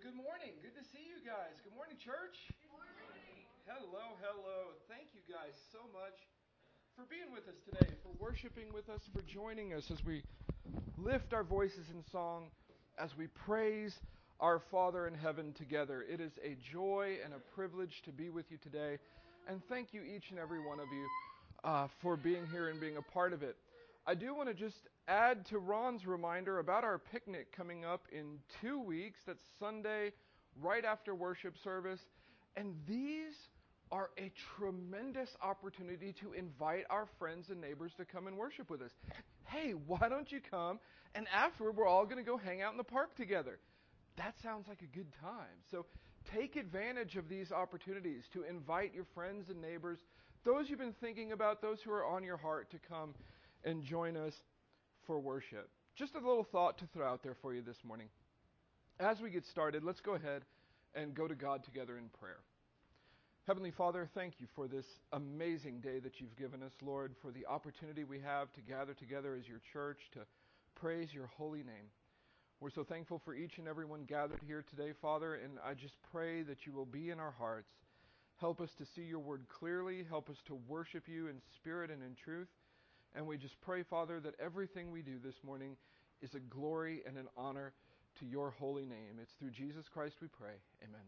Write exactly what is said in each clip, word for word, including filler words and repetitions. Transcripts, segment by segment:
good morning. Good to see you guys. Good morning, church. Good morning. Hello, hello. Thank you guys so much for being with us today, for worshiping with us, for joining us as we lift our voices in song, as we praise our Father in heaven together. It is a joy and a privilege to be with you today, and thank you, each and every one of you, uh, for being here and being a part of it. I do want to just add to Ron's reminder about our picnic coming up in two weeks. That's Sunday, right after worship service. And these are a tremendous opportunity to invite our friends and neighbors to come and worship with us. Hey, why don't you come? And afterward, we're all going to go hang out in the park together. That sounds like a good time. So take advantage of these opportunities to invite your friends and neighbors, those you've been thinking about, those who are on your heart, to come and join us for worship. Just a little thought to throw out there for you this morning. As we get started, let's go ahead and go to God together in prayer. Heavenly Father, thank you for this amazing day that you've given us, Lord, for the opportunity we have to gather together as your church to praise your holy name. We're so thankful for each and every one gathered here today, Father, and I just pray that you will be in our hearts. Help us to see your word clearly. Help us to worship you in spirit and in truth. And we just pray, Father, that everything we do this morning is a glory and an honor to your holy name. It's through Jesus Christ we pray. Amen.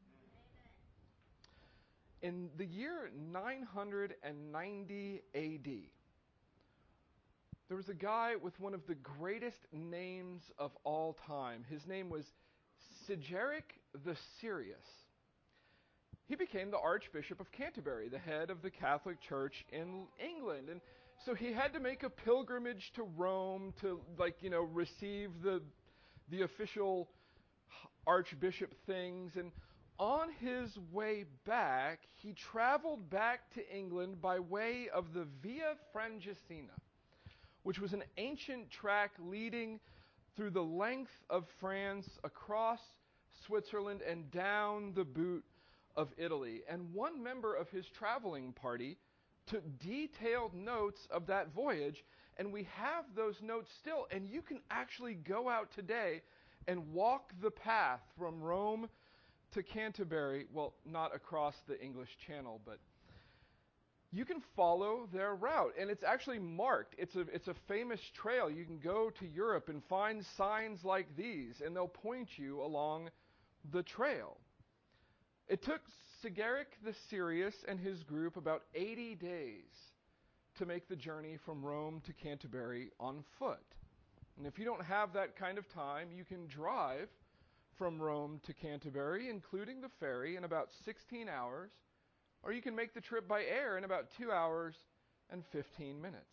Amen. In the year nine hundred ninety A D, there was a guy with one of the greatest names of all time. His name was Sigeric the Serious. He became the Archbishop of Canterbury, the head of the Catholic Church in England. And so he had to make a pilgrimage to Rome to, like, you know, receive the the official archbishop things. And on his way back, he traveled back to England by way of the Via Francigena, which was an ancient track leading through the length of France, across Switzerland, and down the boot of Italy. And one member of his traveling party took detailed notes of that voyage, and we have those notes still, and you can actually go out today and walk the path from Rome to Canterbury. Well, not across the English Channel, but you can follow their route, and it's actually marked. It's a it's a famous trail. You can go to Europe and find signs like these, and they'll point you along the trail. It took Sigeric the Serious and his group about eighty days to make the journey from Rome to Canterbury on foot. And if you don't have that kind of time, you can drive from Rome to Canterbury, including the ferry, in about sixteen hours, or you can make the trip by air in about two hours and fifteen minutes.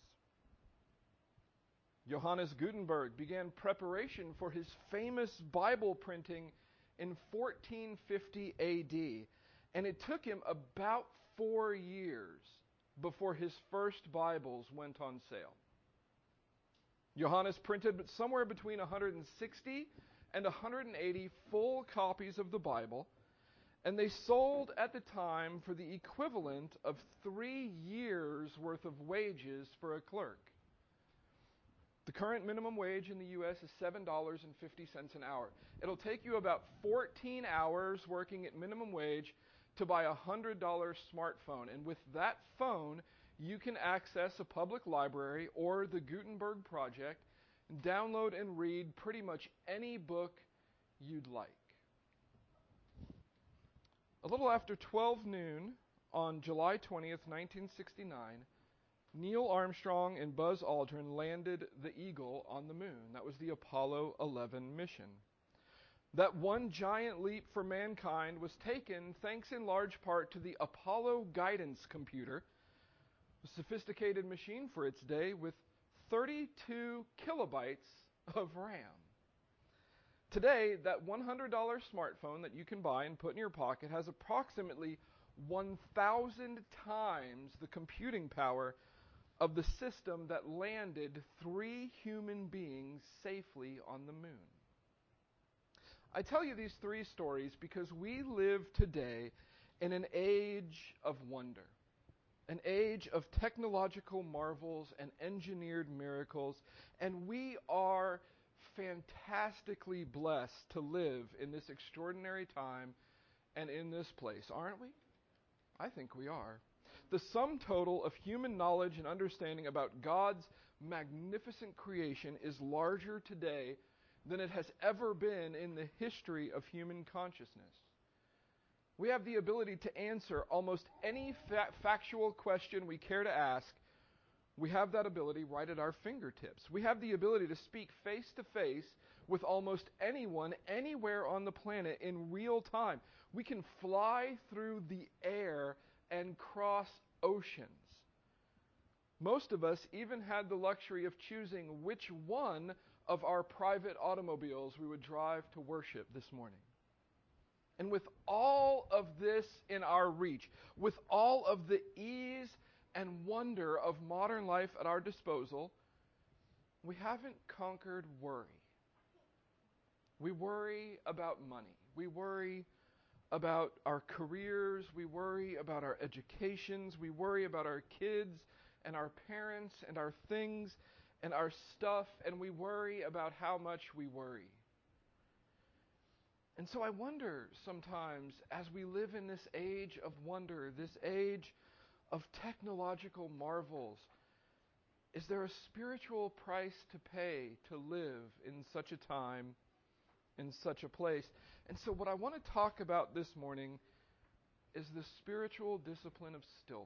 Johannes Gutenberg began preparation for his famous Bible printing in fourteen fifty A D, and it took him about four years before his first Bibles went on sale. Johannes printed somewhere between one hundred sixty and one hundred eighty full copies of the Bible, and they sold at the time for the equivalent of three years' worth of wages for a clerk. The current minimum wage in the U S is seven dollars and fifty cents an hour. It'll take you about fourteen hours working at minimum wage to buy a one hundred dollars smartphone. And with that phone, you can access a public library or the Gutenberg Project and download and read pretty much any book you'd like. A little after twelve noon on July twentieth, nineteen sixty-nine, Neil Armstrong and Buzz Aldrin landed the Eagle on the moon. That was the Apollo eleven mission. That one giant leap for mankind was taken thanks in large part to the Apollo Guidance Computer, a sophisticated machine for its day with thirty-two kilobytes of RAM. Today, that one hundred dollars smartphone that you can buy and put in your pocket has approximately one thousand times the computing power of the system that landed three human beings safely on the moon. I tell you these three stories because we live today in an age of wonder, an age of technological marvels and engineered miracles, and we are fantastically blessed to live in this extraordinary time and in this place, aren't we? I think we are. The sum total of human knowledge and understanding about God's magnificent creation is larger today than it has ever been in the history of human consciousness. We have the ability to answer almost any fa- factual question we care to ask. We have that ability right at our fingertips. We have the ability to speak face to face with almost anyone, anywhere on the planet in real time. We can fly through the air and cross oceans. Most of us even had the luxury of choosing which one of our private automobiles we would drive to worship this morning. And with all of this in our reach, with all of the ease and wonder of modern life at our disposal, we haven't conquered worry. We worry about money. We worry about our careers. We worry about our educations. We worry about our kids and our parents and our things and our stuff. And we worry about how much we worry. And so I wonder sometimes, as we live in this age of wonder, this age of technological marvels, is there a spiritual price to pay to live in such a time, in such a place? And so what I want to talk about this morning is the spiritual discipline of stillness.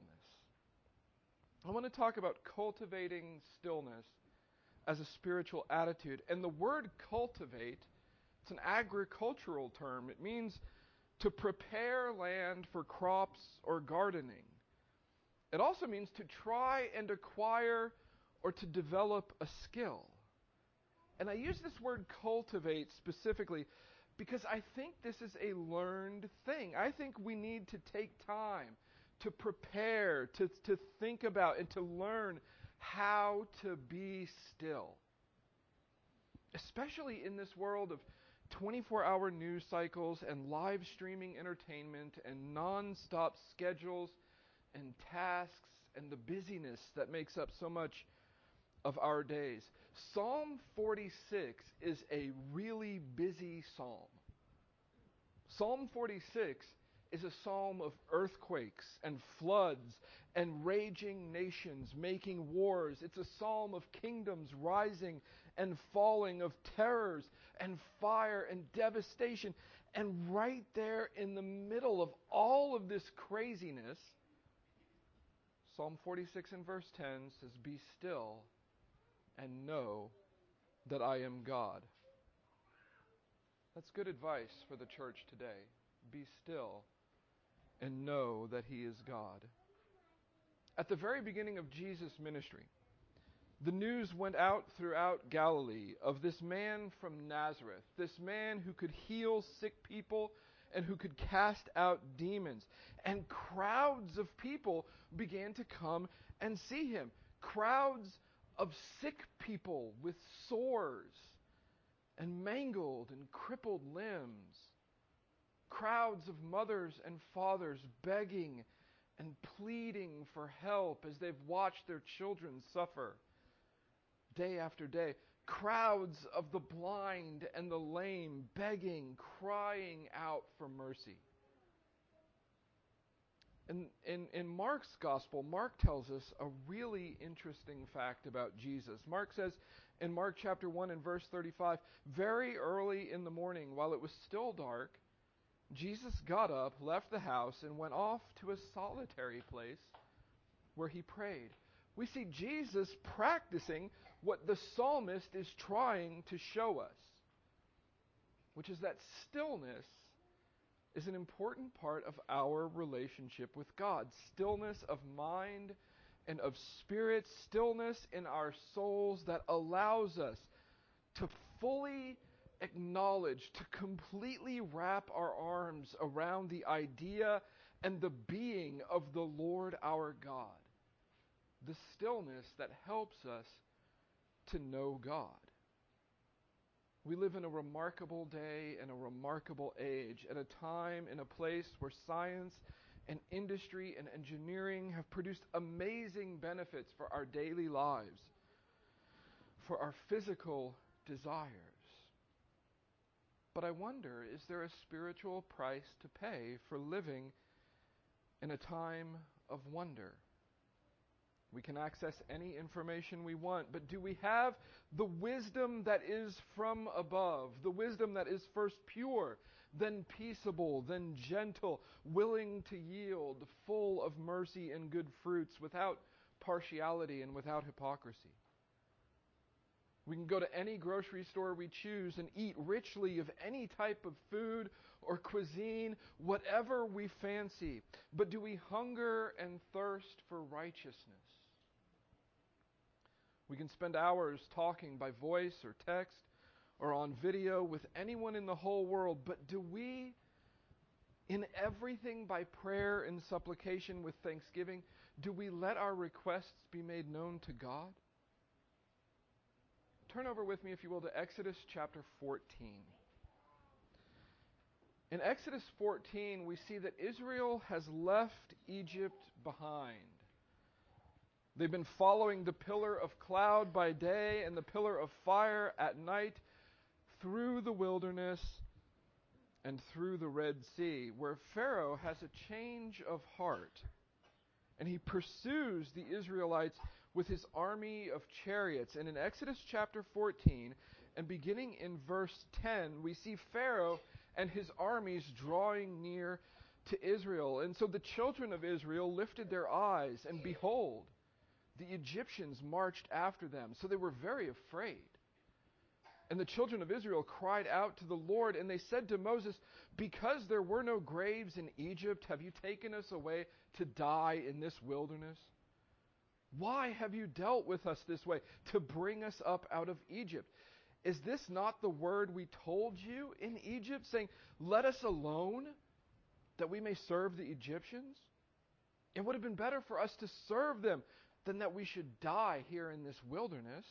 I want to talk about cultivating stillness as a spiritual attitude. And the word cultivate, it's an agricultural term. It means to prepare land for crops or gardening. It also means to try and acquire or to develop a skill. And I use this word cultivate specifically because I think this is a learned thing. I think we need to take time to prepare, to, to think about, and to learn how to be still. Especially in this world of twenty-four hour news cycles and live streaming entertainment and non-stop schedules and tasks and the busyness that makes up so much of our days. Psalm forty-six is a really busy psalm. Psalm forty-six is a psalm of earthquakes and floods and raging nations making wars. It's a psalm of kingdoms rising and falling, of terrors and fire and devastation. And right there in the middle of all of this craziness, Psalm forty-six and verse ten says, "Be still and know that I am God." That's good advice for the church today. Be still and know that He is God. At the very beginning of Jesus' ministry, the news went out throughout Galilee of this man from Nazareth, this man who could heal sick people and who could cast out demons. And crowds of people began to come and see him. Crowds of sick people with sores and mangled and crippled limbs. Crowds of mothers and fathers begging and pleading for help as they've watched their children suffer day after day. Crowds of the blind and the lame begging, crying out for mercy. In, in, in Mark's gospel, Mark tells us a really interesting fact about Jesus. Mark says in Mark chapter one and verse thirty-five, very early in the morning, while it was still dark, Jesus got up, left the house, and went off to a solitary place where he prayed. We see Jesus practicing what the psalmist is trying to show us, which is that stillness is an important part of our relationship with God. Stillness of mind and of spirit, stillness in our souls that allows us to fully acknowledge, to completely wrap our arms around the idea and the being of the Lord our God. The stillness that helps us to know God. We live in a remarkable day and a remarkable age, at a time and a place where science and industry and engineering have produced amazing benefits for our daily lives, for our physical desires. But I wonder, is there a spiritual price to pay for living in a time of wonder? We can access any information we want, but do we have the wisdom that is from above, the wisdom that is first pure, then peaceable, then gentle, willing to yield, full of mercy and good fruits, without partiality and without hypocrisy? We can go to any grocery store we choose and eat richly of any type of food or cuisine, whatever we fancy. But do we hunger and thirst for righteousness? We can spend hours talking by voice or text or on video with anyone in the whole world, but do we, in everything by prayer and supplication with thanksgiving, do we let our requests be made known to God? Turn over with me, if you will, to Exodus chapter fourteen. In Exodus fourteen, we see that Israel has left Egypt behind. They've been following the pillar of cloud by day and the pillar of fire at night through the wilderness and through the Red Sea, where Pharaoh has a change of heart. And he pursues the Israelites with his army of chariots. And in Exodus chapter fourteen, and beginning in verse ten, we see Pharaoh and his armies drawing near to Israel. And so the children of Israel lifted their eyes, and behold, the Egyptians marched after them. So they were very afraid. And the children of Israel cried out to the Lord, and they said to Moses, "Because there were no graves in Egypt, have you taken us away to die in this wilderness? Why have you dealt with us this way, to bring us up out of Egypt? Is this not the word we told you in Egypt, saying, 'Let us alone, that we may serve the Egyptians'? It would have been better for us to serve them than that we should die here in this wilderness."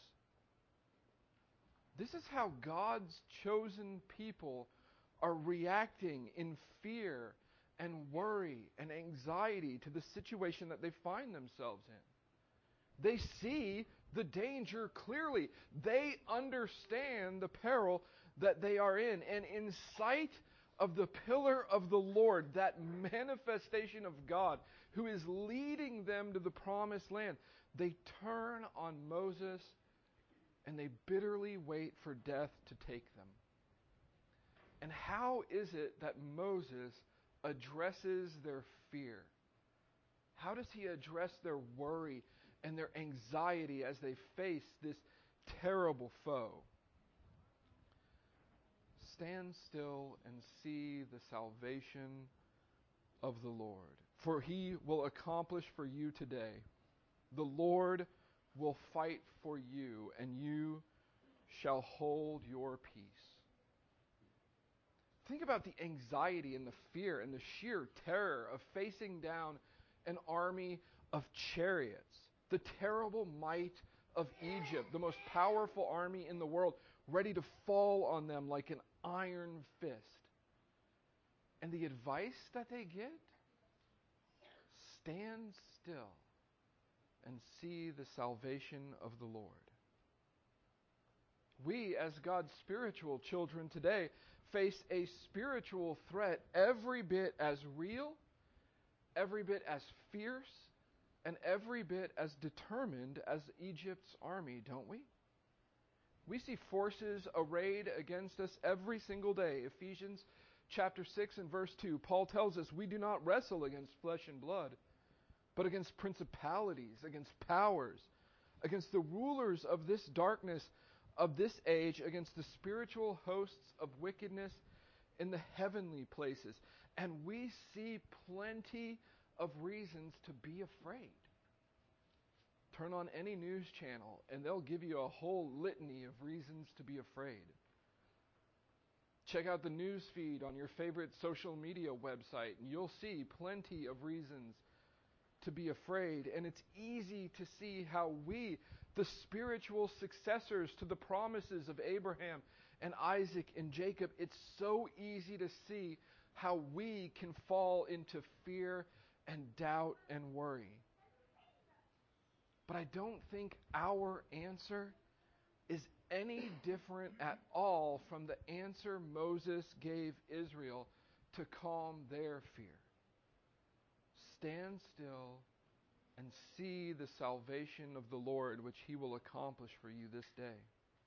This is how God's chosen people are reacting in fear and worry and anxiety to the situation that they find themselves in. They see the danger clearly. They understand the peril that they are in. And in sight of the pillar of the Lord, that manifestation of God who is leading them to the promised land, they turn on Moses and they bitterly wait for death to take them. And how is it that Moses addresses their fear? How does he address their worry and their anxiety as they face this terrible foe? Stand still and see the salvation of the Lord, for he will accomplish for you today. The Lord will fight for you, and you shall hold your peace. Think about the anxiety and the fear and the sheer terror of facing down an army of chariots, the terrible might of Egypt, the most powerful army in the world, ready to fall on them like an iron fist. And the advice that they get? Stand still and see the salvation of the Lord. We, as God's spiritual children today, face a spiritual threat every bit as real, every bit as fierce, and every bit as determined as Egypt's army, don't we? We see forces arrayed against us every single day. Ephesians chapter six and verse two, Paul tells us we do not wrestle against flesh and blood, but against principalities, against powers, against the rulers of this darkness of this age, against the spiritual hosts of wickedness in the heavenly places. And we see plenty of reasons to be afraid. Turn on any news channel and they'll give you a whole litany of reasons to be afraid. Check out the news feed on your favorite social media website and you'll see plenty of reasons to be afraid. And it's easy to see how we, the spiritual successors to the promises of Abraham and Isaac and Jacob, it's so easy to see how we can fall into fear and doubt and worry. But I don't think our answer is any different at all from the answer Moses gave Israel to calm their fear. Stand still and see the salvation of the Lord, which He will accomplish for you this day.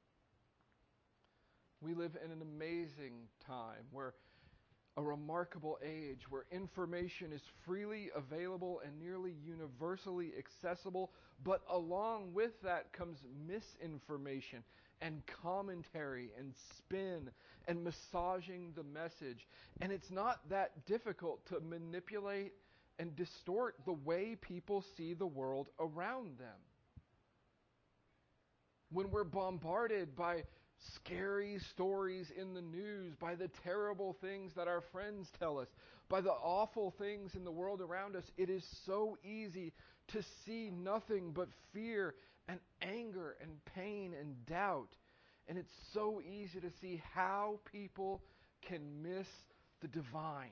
We live in an amazing time, where a remarkable age, where information is freely available and nearly universally accessible, but along with that comes misinformation and commentary and spin and massaging the message. And it's not that difficult to manipulate and distort the way people see the world around them. When we're bombarded by scary stories in the news, by the terrible things that our friends tell us, by the awful things in the world around us, it is so easy to see nothing but fear and anger and pain and doubt. And it's so easy to see how people can miss the divine.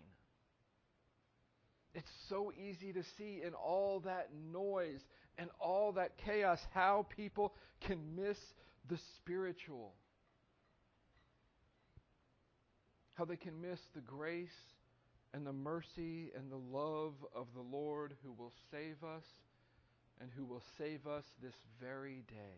It's so easy to see in all that noise and all that chaos how people can miss the spiritual. How they can miss the grace and the mercy and the love of the Lord, who will save us and who will save us this very day.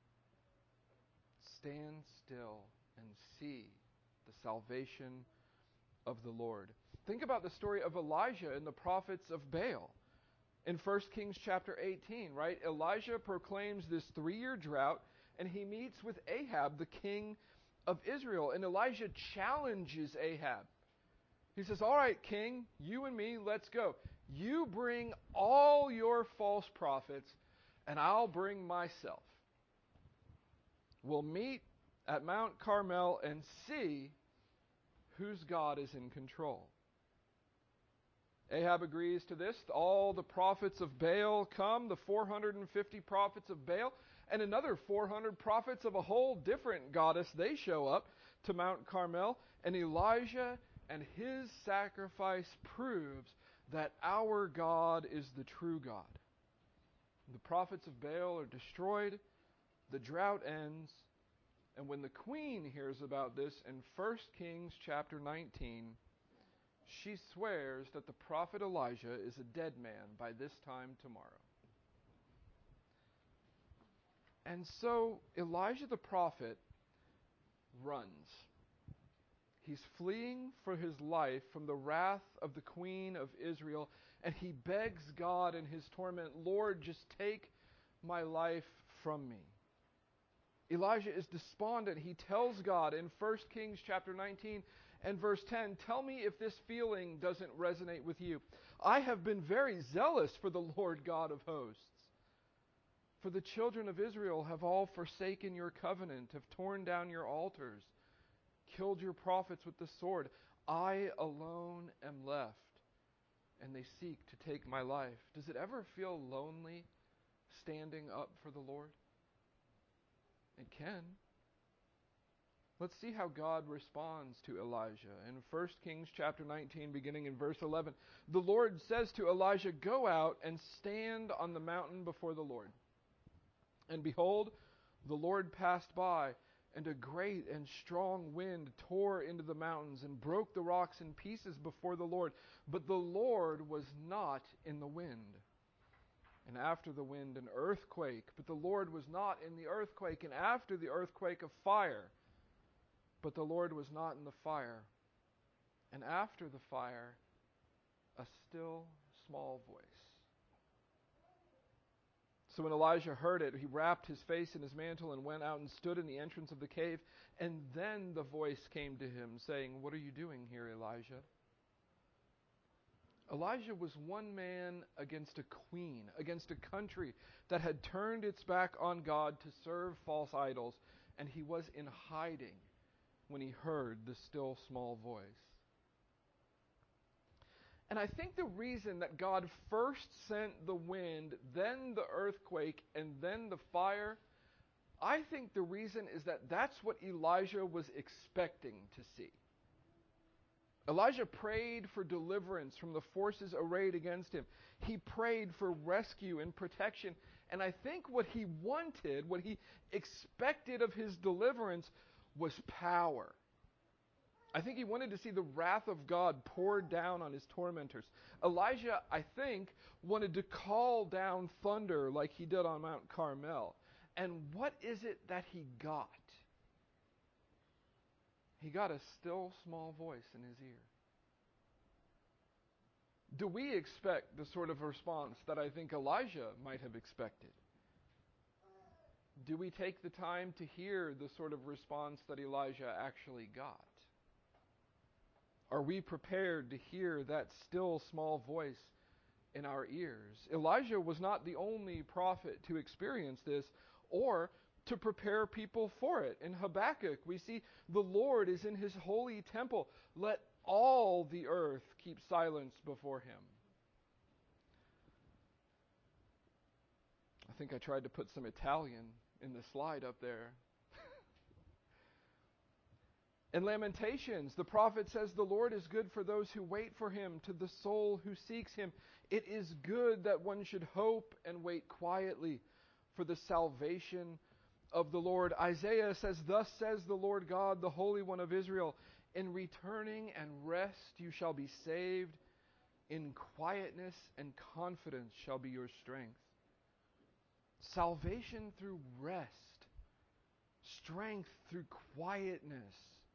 Stand still and see the salvation of the Lord. Think about the story of Elijah and the prophets of Baal. In First Kings chapter eighteen, right? Elijah proclaims this three-year drought, and he meets with Ahab, the king of Israel. And Elijah challenges Ahab. He says, all right, king, you and me, let's go. You bring all your false prophets, and I'll bring myself. We'll meet at Mount Carmel and see whose God is in control. Ahab agrees to this. All the prophets of Baal come, the four hundred fifty prophets of Baal, and another four hundred prophets of a whole different goddess. They show up to Mount Carmel, and Elijah and his sacrifice proves that our God is the true God. The prophets of Baal are destroyed, the drought ends, and when the queen hears about this in First Kings chapter nineteen, she swears that the prophet Elijah is a dead man by this time tomorrow. And so Elijah the prophet runs. He's fleeing for his life from the wrath of the queen of Israel, and he begs God in his torment, Lord, just take my life from me. Elijah is despondent. He tells God in First Kings chapter nineteen and verse ten, tell me if this feeling doesn't resonate with you. I have been very zealous for the Lord God of hosts. For the children of Israel have all forsaken your covenant, have torn down your altars, killed your prophets with the sword. I alone am left, and they seek to take my life. Does it ever feel lonely standing up for the Lord? It can. Let's see how God responds to Elijah. In First Kings chapter nineteen, beginning in verse eleven, the Lord says to Elijah, go out and stand on the mountain before the Lord. And behold, the Lord passed by, and a great and strong wind tore into the mountains and broke the rocks in pieces before the Lord. But the Lord was not in the wind. And after the wind, an earthquake. But the Lord was not in the earthquake. And after the earthquake, a fire. But the Lord was not in the fire. And after the fire, a still small voice. So when Elijah heard it, he wrapped his face in his mantle and went out and stood in the entrance of the cave. And then the voice came to him, saying, what are you doing here, Elijah? Elijah was one man against a queen, against a country that had turned its back on God to serve false idols, and he was in hiding when he heard the still small voice. And I think the reason that God first sent the wind, then the earthquake, and then the fire, I think the reason is that that's what Elijah was expecting to see. Elijah prayed for deliverance from the forces arrayed against him. He prayed for rescue and protection, And I think what he wanted, what he expected of his deliverance was power. I think he wanted to see the wrath of God poured down on his tormentors. Elijah, I think, wanted to call down thunder like he did on Mount Carmel. And what is it that he got? He got a still small voice in his ear. Do we expect the sort of response that I think Elijah might have expected? Do we take the time to hear the sort of response that Elijah actually got? Are we prepared to hear that still small voice in our ears? Elijah was not the only prophet to experience this or to prepare people for it. In Habakkuk, we see the Lord is in his holy temple. Let all the earth keep silence before him. I think I tried to put some Italian in the slide up there. In Lamentations, the prophet says, the Lord is good for those who wait for him, to the soul who seeks him. It is good that one should hope and wait quietly for the salvation of the Lord. Isaiah says, thus says the Lord God, the Holy One of Israel, in returning and rest you shall be saved. In quietness and confidence shall be your strength. Salvation through rest. Strength through quietness.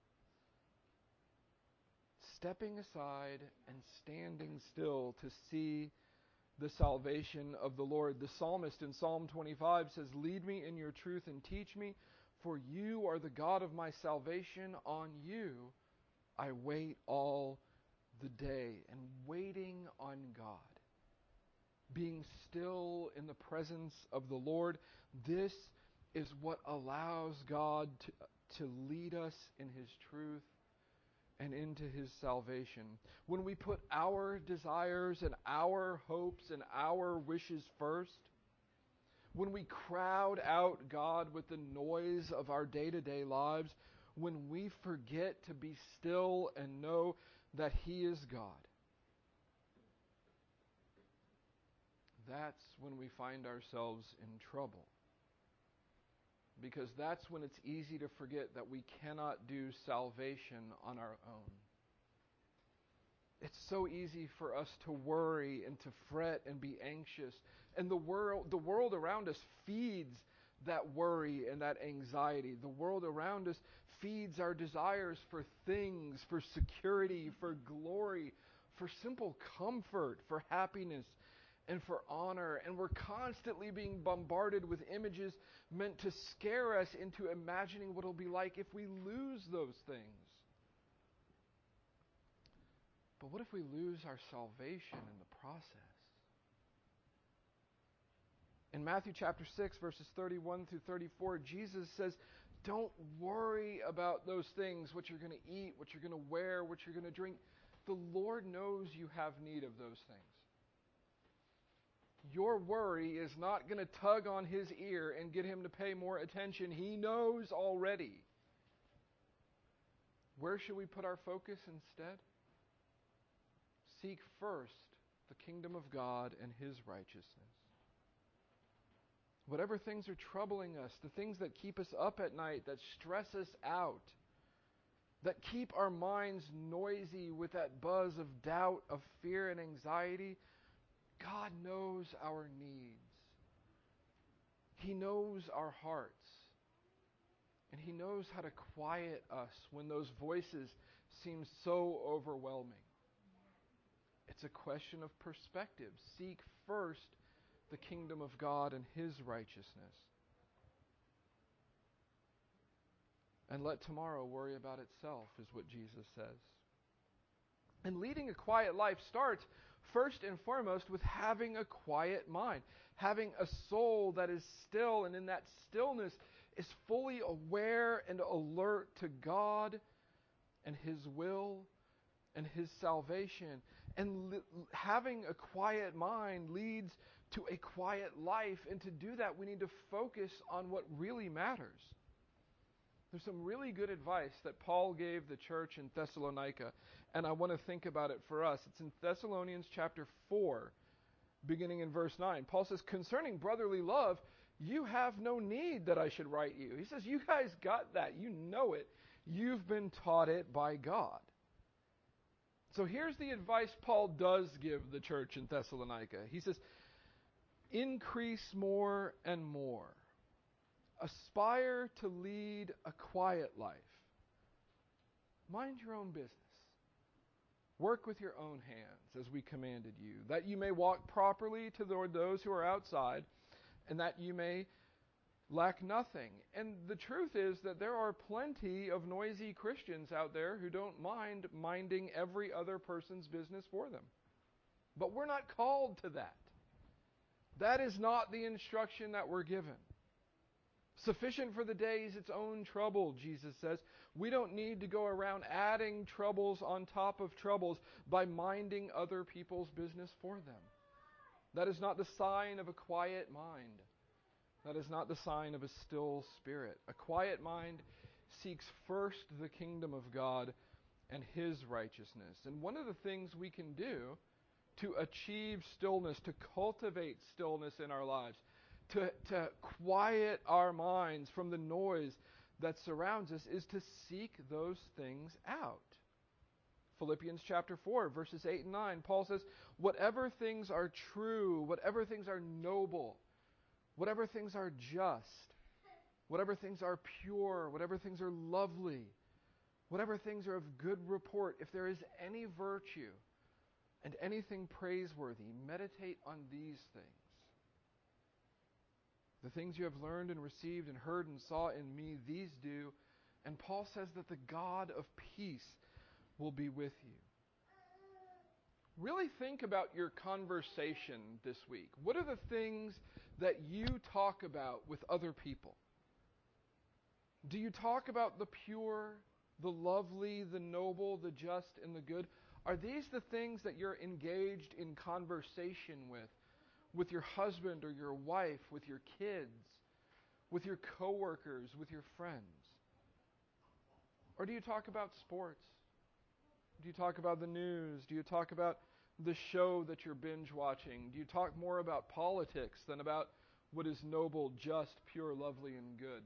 Stepping aside and standing still to see the salvation of the Lord. The psalmist in Psalm twenty-five says, lead me in your truth and teach me, for you are the God of my salvation. On you I wait all the day. And waiting on God, being still in the presence of the Lord, this is what allows God to, to lead us in his truth and into his salvation. When we put our desires and our hopes and our wishes first, when we crowd out God with the noise of our day-to-day lives, when we forget to be still and know that he is God, that's when we find ourselves in trouble. Because that's when it's easy to forget that we cannot do salvation on our own. It's so easy for us to worry and to fret and be anxious. And the world, the world around us feeds that worry and that anxiety. The world around us feeds our desires for things, for security, for glory, for simple comfort, for happiness, and for honor. And we're constantly being bombarded with images meant to scare us into imagining what it'll be like if we lose those things. But what if we lose our salvation in the process? In Matthew chapter six, verses thirty-one through thirty-four, Jesus says, don't worry about those things, what you're going to eat, what you're going to wear, what you're going to drink. The Lord knows you have need of those things. Your worry is not going to tug on his ear and get him to pay more attention. He knows already. Where should we put our focus instead? Seek first the kingdom of God and his righteousness. Whatever things are troubling us, the things that keep us up at night, that stress us out, that keep our minds noisy with that buzz of doubt, of fear and anxiety, God knows our needs. He knows our hearts. And he knows how to quiet us when those voices seem so overwhelming. It's a question of perspective. Seek first the kingdom of God and his righteousness. And let tomorrow worry about itself, is what Jesus says. And leading a quiet life starts first and foremost with having a quiet mind, having a soul that is still, and in that stillness is fully aware and alert to God and his will and his salvation. And li- having a quiet mind leads to a quiet life, and to do that we need to focus on what really matters. There's some really good advice that Paul gave the church in Thessalonica, and I want to think about it for us. It's in Thessalonians chapter four, beginning in verse nine. Paul says, concerning brotherly love, you have no need that I should write you. He says, you guys got that. You know it. You've been taught it by God. So here's the advice Paul does give the church in Thessalonica. He says, increase more and more. Aspire to lead a quiet life. Mind your own business. Work with your own hands as we commanded you, that you may walk properly toward those who are outside, and that you may lack nothing. And the truth is that there are plenty of noisy Christians out there who don't mind minding every other person's business for them. But we're not called to that. That is not the instruction that we're given. Sufficient for the day is its own trouble, Jesus says. We don't need to go around adding troubles on top of troubles by minding other people's business for them. That is not the sign of a quiet mind. That is not the sign of a still spirit. A quiet mind seeks first the kingdom of God and His righteousness. And one of the things we can do to achieve stillness, to cultivate stillness in our lives, to, to quiet our minds from the noise that surrounds us, is to seek those things out. Philippians chapter four, verses eight and nine, Paul says, whatever things are true, whatever things are noble, whatever things are just, whatever things are pure, whatever things are lovely, whatever things are of good report, if there is any virtue and anything praiseworthy, meditate on these things. The things you have learned and received and heard and saw in me, these do. And Paul says that the God of peace will be with you. Really think about your conversation this week. What are the things that you talk about with other people? Do you talk about the pure, the lovely, the noble, the just, and the good? Are these the things that you're engaged in conversation with? With your husband or your wife, with your kids, with your coworkers, with your friends? Or do you talk about sports? Do you talk about the news? Do you talk about the show that you're binge watching? Do you talk more about politics than about what is noble, just, pure, lovely, and good?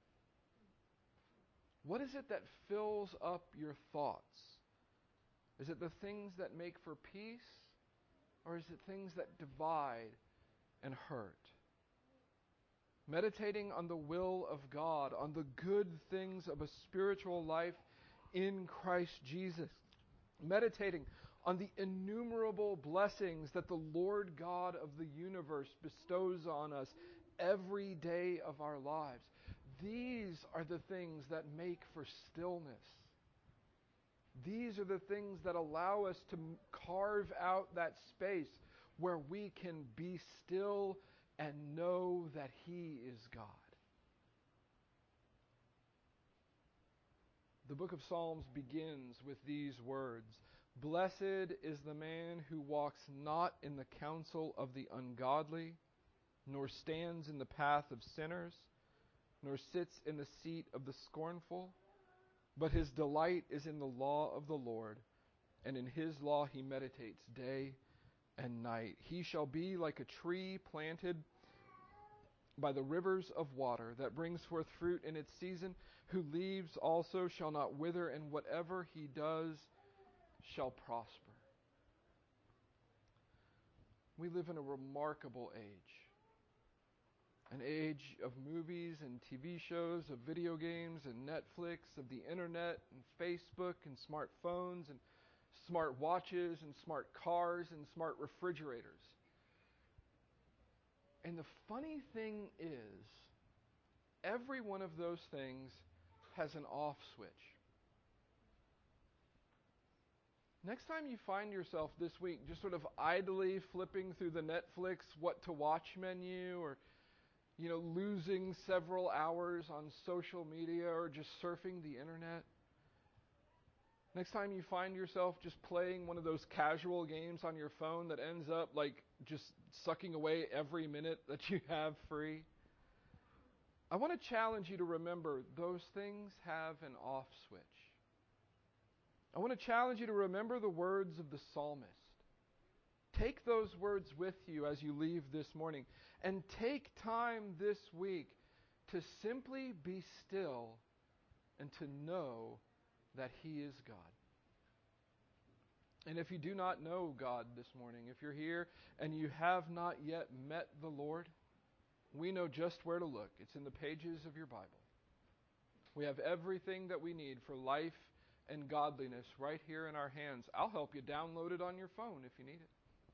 What is it that fills up your thoughts? Is it the things that make for peace? Or is it things that divide and hurt? Meditating on the will of God, on the good things of a spiritual life in Christ Jesus. Meditating on the innumerable blessings that the Lord God of the universe bestows on us every day of our lives. These are the things that make for stillness. These are the things that allow us to carve out that space where we can be still and know that He is God. The book of Psalms begins with these words, blessed is the man who walks not in the counsel of the ungodly, nor stands in the path of sinners, nor sits in the seat of the scornful, but his delight is in the law of the Lord, and in His law he meditates day and night. He shall be like a tree planted by the rivers of water that brings forth fruit in its season, whose leaves also shall not wither, and whatever he does shall prosper. We live in a remarkable age. An age of movies and T V shows, of video games and Netflix, of the internet and Facebook and smartphones and smart watches and smart cars and smart refrigerators. And the funny thing is, every one of those things has an off switch. Next time you find yourself this week just sort of idly flipping through the Netflix what to watch menu, or you know, losing several hours on social media, or just surfing the internet. Next time you find yourself just playing one of those casual games on your phone that ends up like just sucking away every minute that you have free. I want to challenge you to remember those things have an off switch. I want to challenge you to remember the words of the psalmist. take those words with you as you leave this morning, and take time this week to simply be still and to know that He is God. And if you do not know God this morning, if you're here and you have not yet met the Lord, we know just where to look. It's in the pages of your Bible. We have everything that we need for life and godliness right here in our hands. I'll help you download it on your phone if you need it.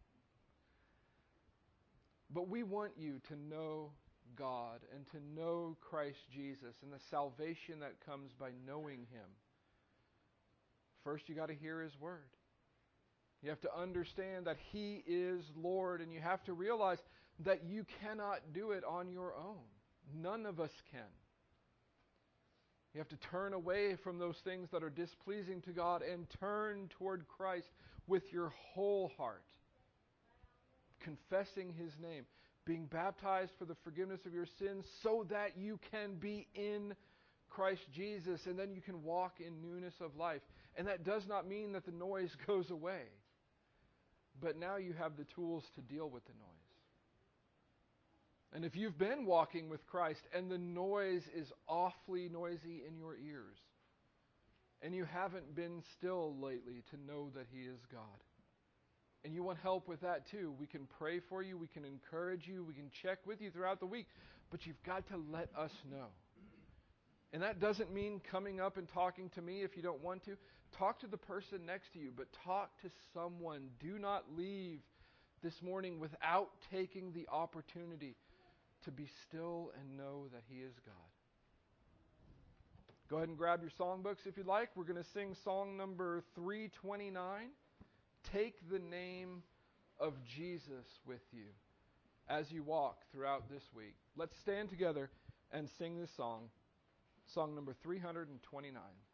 But we want you to know God and to know Christ Jesus and the salvation that comes by knowing Him. First, you got to hear His Word. You have to understand that He is Lord, and you have to realize that you cannot do it on your own. None of us can. You have to turn away from those things that are displeasing to God and turn toward Christ with your whole heart, confessing His name, being baptized for the forgiveness of your sins so that you can be in Christ Jesus, and then you can walk in newness of life. And that does not mean that the noise goes away. But now you have the tools to deal with the noise. And if you've been walking with Christ and the noise is awfully noisy in your ears, and you haven't been still lately to know that He is God, and you want help with that too, we can pray for you, we can encourage you, we can check with you throughout the week, but you've got to let us know. And that doesn't mean coming up and talking to me if you don't want to. Talk to the person next to you, but talk to someone. Do not leave this morning without taking the opportunity to be still and know that He is God. Go ahead and grab your songbooks if you'd like. We're going to sing song number three twenty-nine. Take the name of Jesus with you as you walk throughout this week. Let's stand together and sing this song. Song number three twenty-nine.